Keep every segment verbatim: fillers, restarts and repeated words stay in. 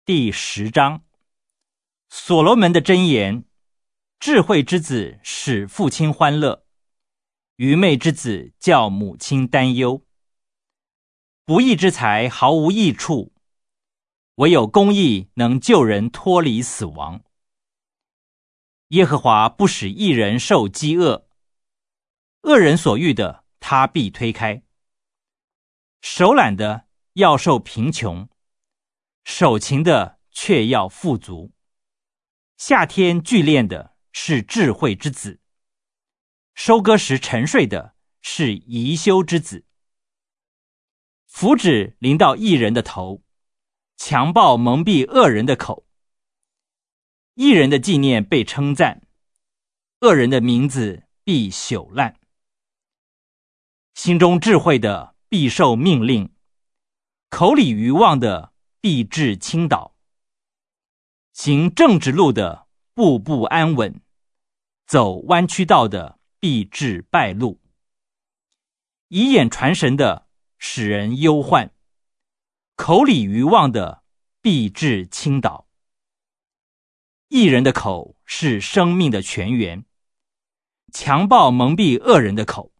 第十章，所罗门的箴言：智慧之子使父亲欢乐，愚昧之子叫母亲担忧。不义之财毫无益处，唯有公义能救人脱离死亡。耶和华不使义人受饥饿，恶人所欲的他必推开。手懒的要受贫穷，手勤的却要富足。夏天聚练的是智慧之子，收割时沉睡的是贻羞之子。福祉临到义人的头，强暴蒙蔽恶人的口。义人的纪念被称赞，恶人的名字必朽烂。心中智慧的必受命令，口里愚妄的必致倾倒。行正直路的步步安稳，走弯曲道的必致败露。以眼传神的使人忧患，口里愚妄的必致倾倒。义人的口是生命的泉源，强暴蒙蔽恶人的口。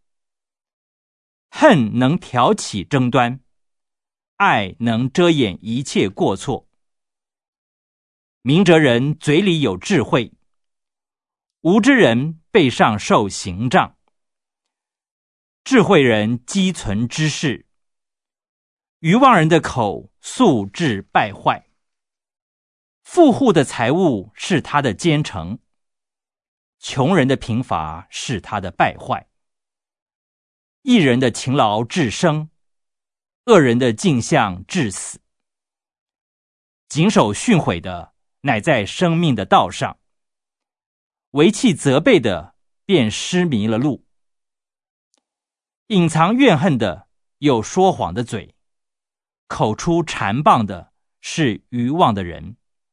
恨能挑起争端，爱能遮掩一切过错。明哲人嘴里有智慧，无知人背上受刑杖。智慧人积存知识，愚妄人的口素致败坏。富户的财物是他的奸臣，穷人的贫乏是他的败坏。义人的勤劳致生，恶人的镜像致死。谨守训诲的乃在生命的道上，为弃责备的便失迷了路。隐藏怨恨的有说谎的嘴，口出谗谤的是愚妄的人。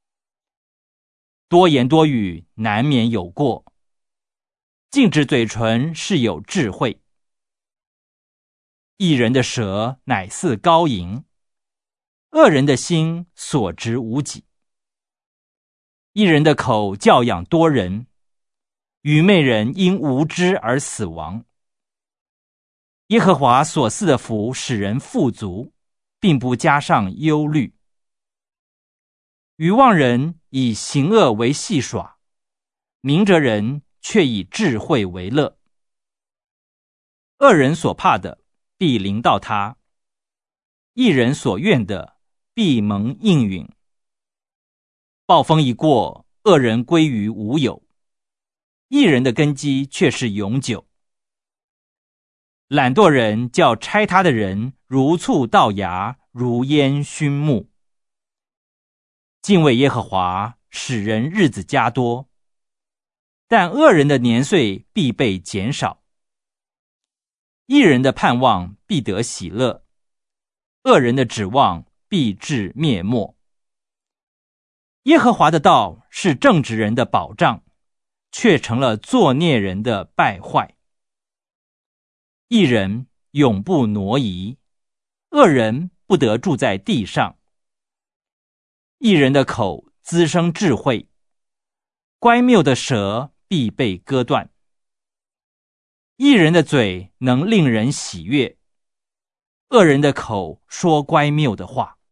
多言多语难免有过，禁止嘴唇是有智慧。义人的舌乃似高银，恶人的心所值无几。义人的口教养多人，愚昧人因无知而死亡。耶和华所赐的福使人富足，并不加上忧虑。愚妄人以行恶为戏耍，明哲人却以智慧为乐。恶人所怕的必临到他，义人所愿的必蒙应允。暴风一过，恶人归于无有，义人的根基却是永久。懒惰人叫拆他的人如醋倒牙，如烟熏目。敬畏耶和华使人日子加多，但恶人的年岁必被减少。义人的盼望必得喜乐，恶人的指望必致灭没。耶和华的道是正直人的保障，却成了作孽人的败坏。义人永不挪移，恶人不得住在地上。义人的口滋生智慧，乖谬的舌必被割断。义人的嘴能令人喜悦，恶人的口说乖谬的话。